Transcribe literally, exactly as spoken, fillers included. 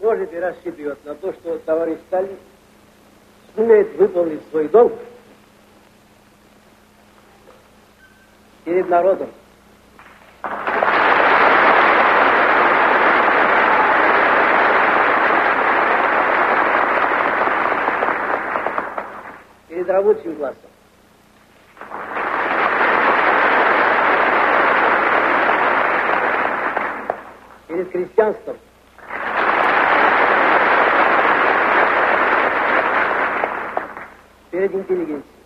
тоже рассчитывает на то, что товарищ Сталин сумеет выполнить свой долг перед народом. Перед рабочим классом. Перед крестьянством. Перед интеллигенцией.